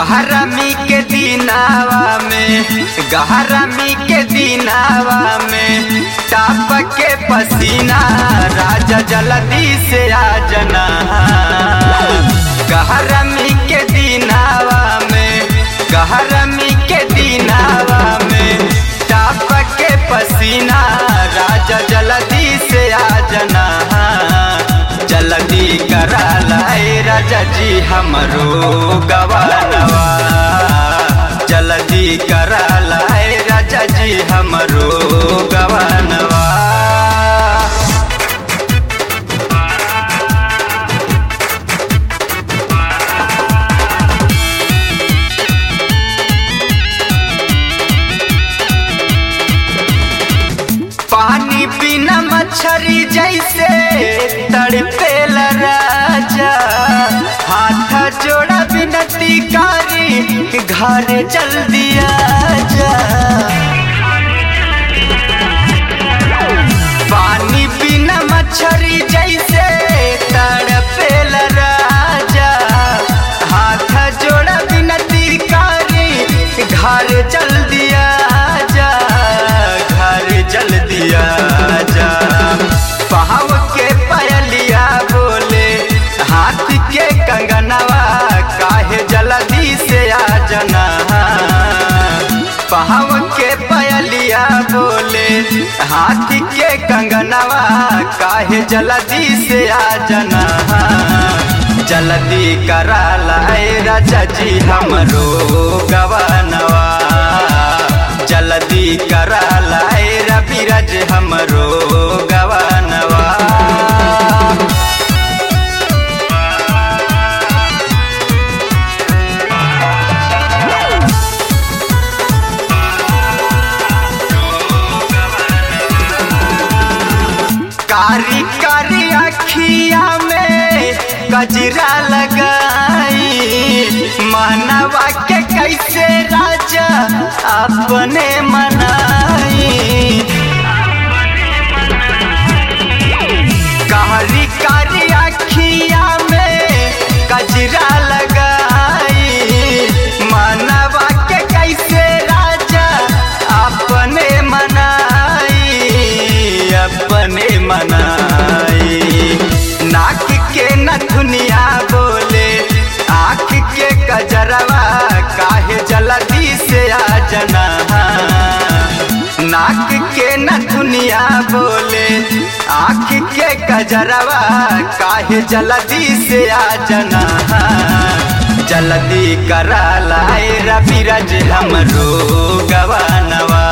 गहरमी के दिनावा में टाप के पसीना राजा जल्दी से आ जना। गहरमी के दिनावा में टाप के पसीना राजा जल्दी से आ जना। जल्दी करा लाए राजा जी हमरो गवानवा, जल्दी करा लाए राजा जी हमरो गवानवा। पानी बिना मछरी जैसे तड़पेल राजा, हाथ जोड़ा बिनती कारी घर जल्दी आजा। पानी बिना मछरी जैसे तड़पेल राजा, हाथ जोड़ा बिनती कारी घर जल्दी आजा, घर जल्दी आजा। बहाव के पयलिया बोले हाथ के कंगनवा काहे जल्दी से आ जना। बहाव के पयलिया बोले हाथ के कंगनवा काहे जल्दी से आ जना। जल्दी करा लाए राजा जी हमरो गवानवा, जल्दी करा लाए रविराज हमरो गवानवा। कारी कारी अखिया में गजरा लगाई, मानवा के कैसे राजा अपने मनाई। कारी कारी अखिया में गजरा लगाई, मानवा के कैसे राजा अपने मनाई, अपने मनाई। नाक के नथुनिया बोले आँख के कजरवा काहे जल्दी से आ जना। नाक के नथुनिया बोले आँख के कजरवा काहे जल्दी से आ जना। जल्दी करा लाए रविराज हमरो गवानवा,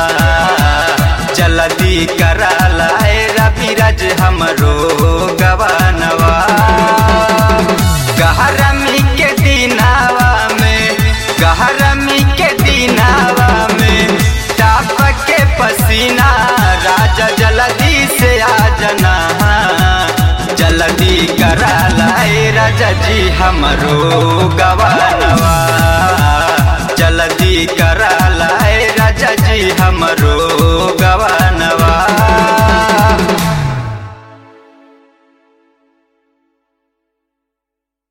जल्दी करा लाए रविराज हमरो गवानवा। गहरमी के दिनावा में टाप के पसीना राजा जल्दी से आ जना। जल्दी करा लाए राजा जी हमरो गवानवा, जल्दी करा लाए राजा जी हमरो गवानवा।